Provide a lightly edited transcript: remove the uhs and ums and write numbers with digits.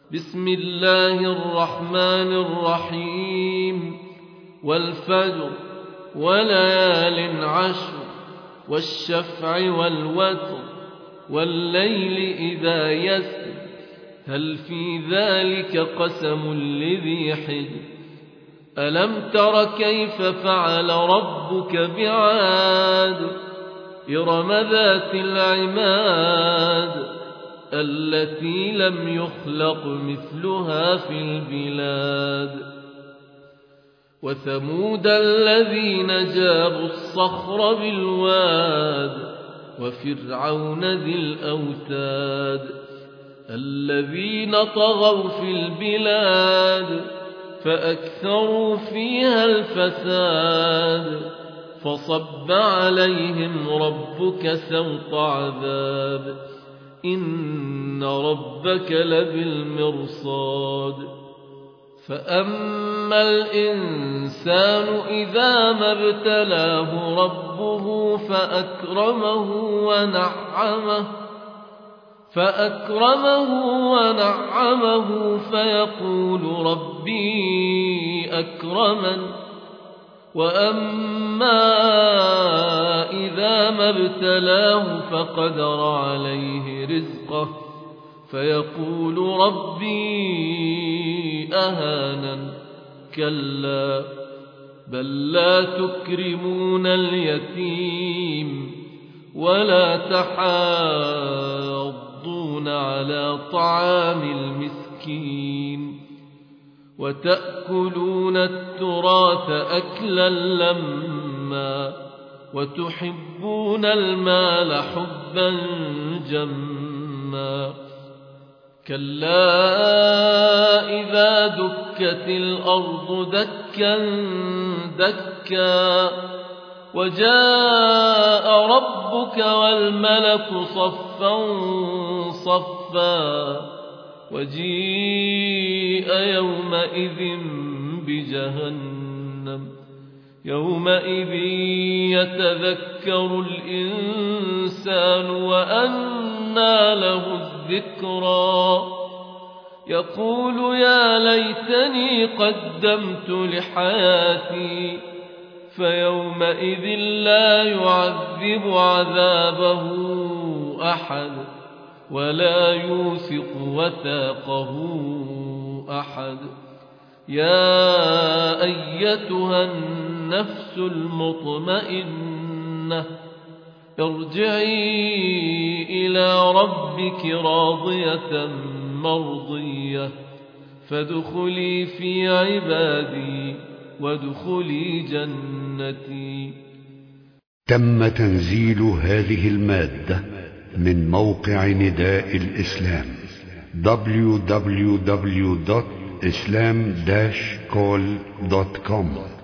بسم الله الرحمن الرحيم. والفجر وليال عشر والشفع والوتر والليل إذا يسر هل في ذلك قسم لذي حجر ألم تر كيف فعل ربك بعاد إرم ذات العماد التي لم يخلق مثلها في البلاد وثمود الذين جابوا الصخر بالواد وفرعون ذي الأوتاد الذين طغوا في البلاد فأكثروا فيها الفساد فصب عليهم ربك سوط عذاب إن ربك لبالمرصاد فأما الإنسان إذا ما ابتلاه ربه فأكرمه ونعمه فيقول ربي أكرمن وأما إذا ما ابتلاه فقدر عليه رزقه فيقول ربي أهانن كلا بل لا تكرمون اليتيم ولا تحاضون على طعام المسكين وتأكلون التراث أكلا لما وتحبون المال حبا جما كلا إذا دكت الأرض دكا دكا وجاء ربك والملك صفا صفا وجيء يومئذ بجهنم يومئذ يتذكر الإنسان وأنى له الذكرى يقول يا ليتني قدمت لحياتي فيومئذ لا يعذب عذابه أحد ولا يوثق وثاقه أحد يا أيتها النفس المطمئنة ارجعي إلى ربك راضية مرضية فادخلي في عبادي وادخلي جنتي. تم تنزيل هذه المادة من موقع نداء الإسلام www.islam-call.com